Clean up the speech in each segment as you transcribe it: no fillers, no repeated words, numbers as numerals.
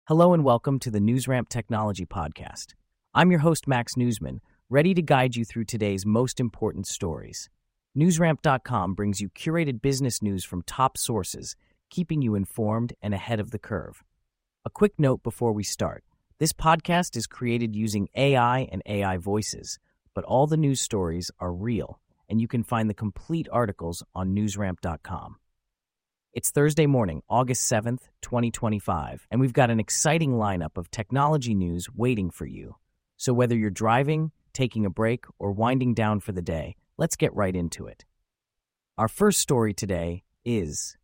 Hello and welcome to the NewsRamp Technology Podcast. I'm your host, Max Newsman, ready to guide you through today's most important stories. NewsRamp.com brings you curated business news from top sources, keeping you informed and ahead of the curve. A quick note before we start. This podcast is created using AI and AI voices, but all the news stories are real, and you can find the complete articles on NewsRamp.com. It's Thursday morning, August 7th, 2025, and we've got an exciting lineup of technology news waiting for you. So whether you're driving, taking a break, or winding down for the day, let's get right into it. Our first story today is...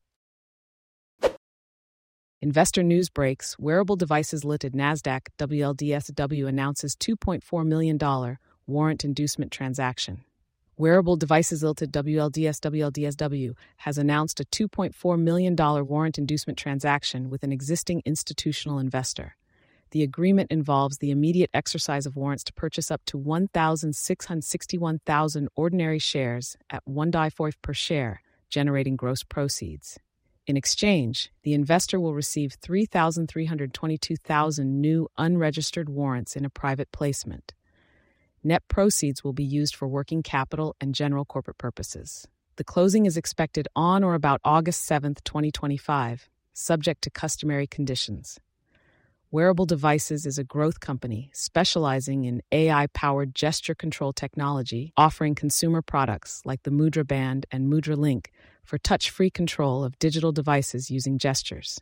Investor news breaks. Wearable devices listed NASDAQ WLDSW announces $2.4 million warrant inducement transaction. Wearable Devices Limited WLDSW has announced a $2.4 million warrant inducement transaction with an existing institutional investor. The agreement involves the immediate exercise of warrants to purchase up to 1,661,000 ordinary shares at $1.04 per share, generating gross proceeds. In exchange, the investor will receive 3,322,000 new unregistered warrants in a private placement. Net proceeds will be used for working capital and general corporate purposes. The closing is expected on or about August 7, 2025, subject to customary conditions. Wearable Devices is a growth company specializing in AI-powered gesture control technology, offering consumer products like the Mudra Band and Mudra Link for touch-free control of digital devices using gestures.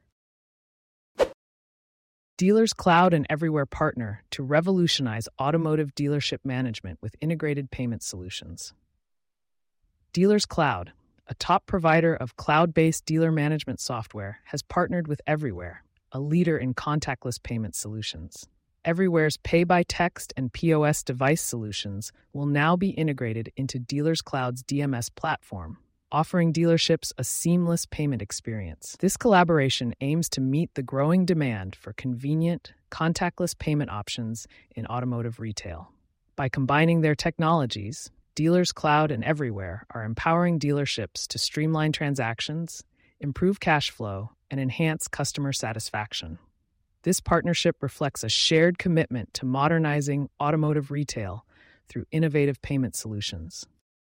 Dealers Cloud and Everywhere partner to revolutionize automotive dealership management with integrated payment solutions. Dealers Cloud, a top provider of cloud-based dealer management software, has partnered with Everywhere, a leader in contactless payment solutions. Everywhere's pay-by-text and POS device solutions will now be integrated into Dealers Cloud's DMS platform, offering dealerships a seamless payment experience. This collaboration aims to meet the growing demand for convenient, contactless payment options in automotive retail. By combining their technologies, Dealers Cloud and Everywhere are empowering dealerships to streamline transactions, improve cash flow, and enhance customer satisfaction. This partnership reflects a shared commitment to modernizing automotive retail through innovative payment solutions.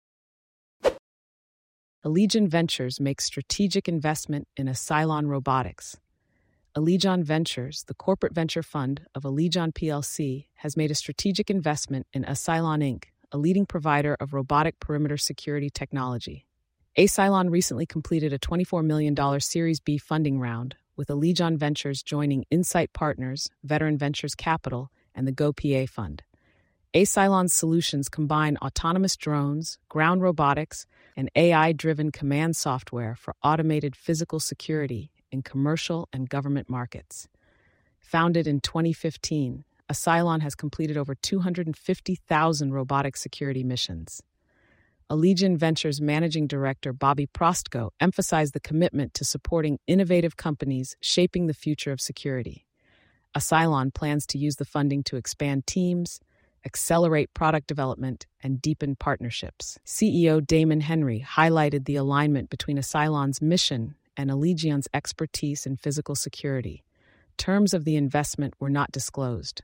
Allegion Ventures makes strategic investment in Acylon Robotics. Allegion Ventures, the corporate venture fund of Allegion plc, has made a strategic investment in Acylon Inc., a leading provider of robotic perimeter security technology. Acylon recently completed a $24 million Series B funding round, with Allegion Ventures joining Insight Partners, Veteran Ventures Capital, and the GoPA Fund. Acylon's solutions combine autonomous drones, ground robotics, and AI-driven command software for automated physical security in commercial and government markets. Founded in 2015, Acylon has completed over 250,000 robotic security missions. Allegion Ventures Managing Director Bobby Prostko emphasized the commitment to supporting innovative companies shaping the future of security. Acylon plans to use the funding to expand teams, accelerate product development, and deepen partnerships. CEO Damon Henry highlighted the alignment between Acylon's mission and Allegion's expertise in physical security. Terms of the investment were not disclosed.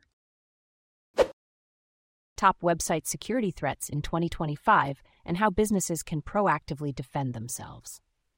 Top website security threats in 2025 and how businesses can proactively defend themselves.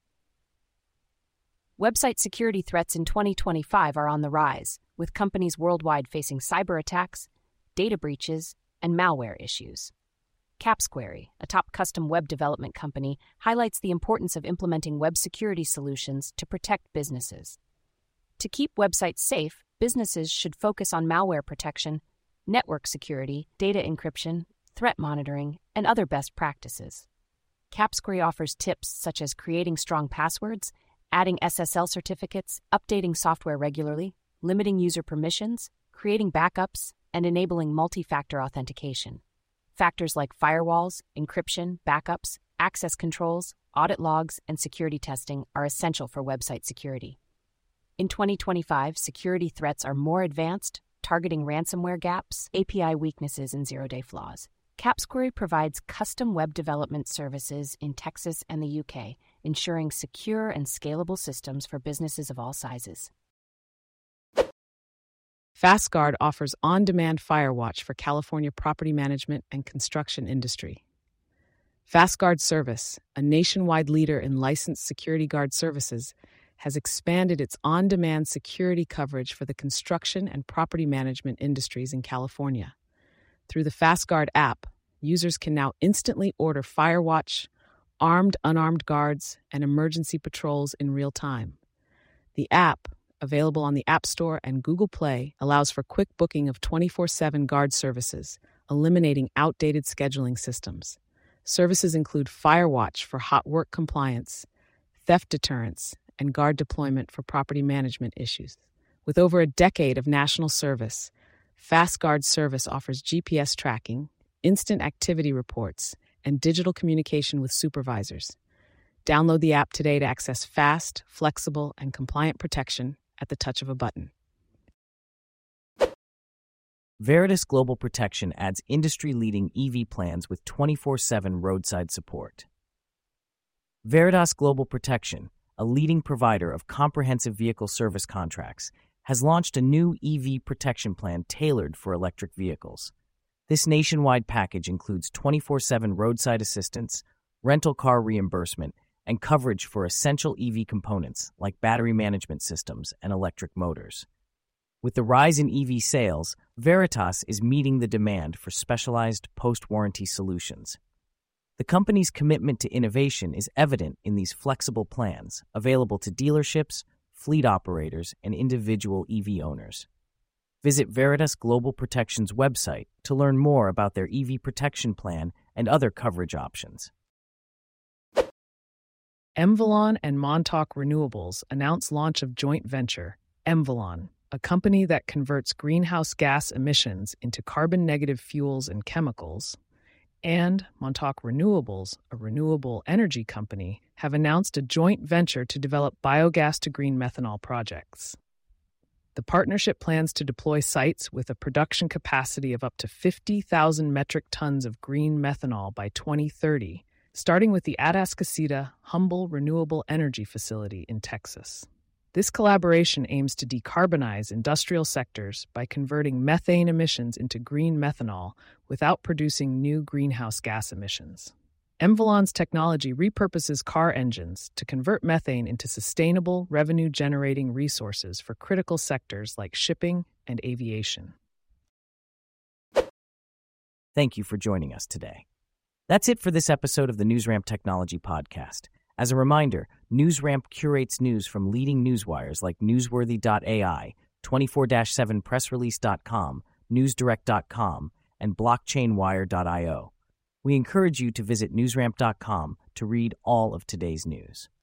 Website security threats in 2025 are on the rise, with companies worldwide facing cyber attacks, data breaches, and malware issues. CapsQuery, a top custom web development company, highlights the importance of implementing web security solutions to protect businesses. To keep websites safe, businesses should focus on malware protection, network security, data encryption, threat monitoring, and other best practices. CapsQuery offers tips such as creating strong passwords, adding SSL certificates, updating software regularly, limiting user permissions, creating backups, and enabling multi-factor authentication. Factors like firewalls, encryption, backups, access controls, audit logs, and security testing are essential for website security. In 2025, security threats are more advanced, targeting ransomware gaps, API weaknesses, and zero-day flaws. CapsQuery provides custom web development services in Texas and the UK, ensuring secure and scalable systems for businesses of all sizes. FastGuard offers on-demand firewatch for California property management and construction industry. FastGuard Service, a nationwide leader in licensed security guard services, has expanded its on-demand security coverage for the construction and property management industries in California. Through the FastGuard app, users can now instantly order firewatch, armed, unarmed guards, and emergency patrols in real time. The app, available on the App Store and Google Play, allows for quick booking of 24/7 guard services, eliminating outdated scheduling systems. Services include firewatch for hot work compliance, theft deterrence, and guard deployment for property management issues. With over a decade of national service, FastGuard Service offers GPS tracking, instant activity reports, and digital communication with supervisors. Download the app today to access fast, flexible, and compliant protection at the touch of a button. Veritas Global Protection adds industry-leading EV plans with 24/7 roadside support. Veritas Global Protection, a leading provider of comprehensive vehicle service contracts, has launched a new EV protection plan tailored for electric vehicles. This nationwide package includes 24/7 roadside assistance, rental car reimbursement, and coverage for essential EV components like battery management systems and electric motors. With the rise in EV sales, Veritas is meeting the demand for specialized post-warranty solutions. The company's commitment to innovation is evident in these flexible plans, available to dealerships, fleet operators, and individual EV owners. Visit Veritas Global Protection's website to learn more about their EV protection plan and other coverage options. Emvolon and Montauk Renewables announce launch of joint venture, Emvolon, a company that converts greenhouse gas emissions into carbon-negative fuels and chemicals, and Montauk Renewables, a renewable energy company, have announced a joint venture to develop biogas to green methanol projects. The partnership plans to deploy sites with a production capacity of up to 50,000 metric tons of green methanol by 2030, starting with the Atascocita Humble Renewable Energy Facility in Texas. This collaboration aims to decarbonize industrial sectors by converting methane emissions into green methanol without producing new greenhouse gas emissions. Emvolon's technology repurposes car engines to convert methane into sustainable, revenue-generating resources for critical sectors like shipping and aviation. Thank you for joining us today. That's it for this episode of the NewsRamp Technology Podcast. As a reminder, NewsRamp curates news from leading newswires like Newsworthy.ai, 24/7pressrelease.com, NewsDirect.com, and BlockchainWire.io. We encourage you to visit newsramp.com to read all of today's news.